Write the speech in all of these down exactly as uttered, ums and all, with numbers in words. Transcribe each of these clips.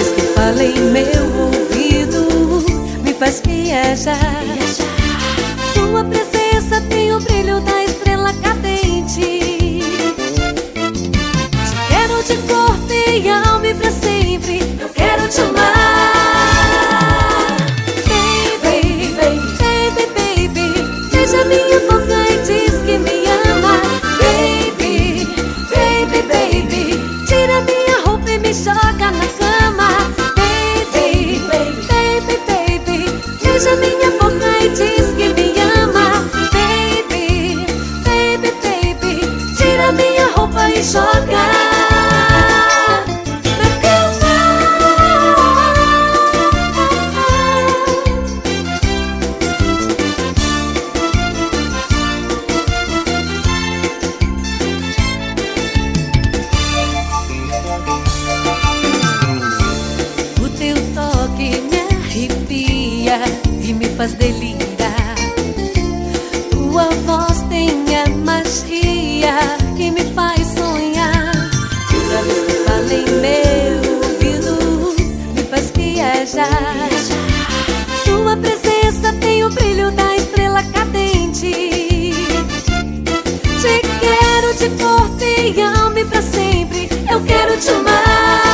vez que fala em meu ouvido, me faz viajar. Tua presença tem o brilho da estrela cadente. Te quero de corpo e alma e pra sempre eu quero te amar. Baby, baby, baby, beija minha boca e diz que me ama. Baby, baby, baby, tira minha roupa e me joga na cama. Baby, baby, baby, baby, beija minha boca e diz que me ama. Baby, baby, baby, tira minha roupa e joga. E me faz delirar. Tua voz tem a magia que me faz sonhar. Toda vez que fala em meu ouvido, me faz viajar. Tua presença tem o brilho da estrela cadente. Te quero de corpo e alma e pra sempre eu quero te amar.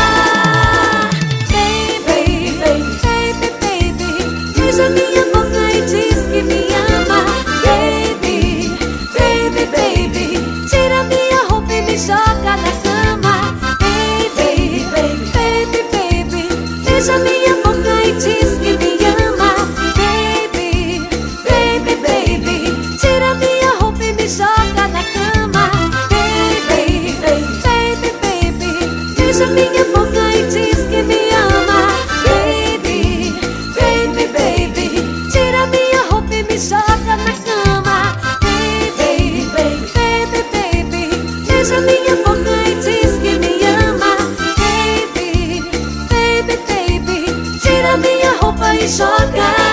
Beija minha boca e diz que me ama. Baby, baby, baby, tira minha roupa e me joga na cama. Baby, baby, baby, baby, beija minha boca e diz que me ama. Baby, baby, baby, tira minha roupa e me joga na cama. Baby, baby, baby, baby, beija minha boca e diz que me ama. Me joga na cama. Baby, baby, baby, baby, beija minha boca e diz que me ama. Baby, baby, baby, tira minha roupa e joga.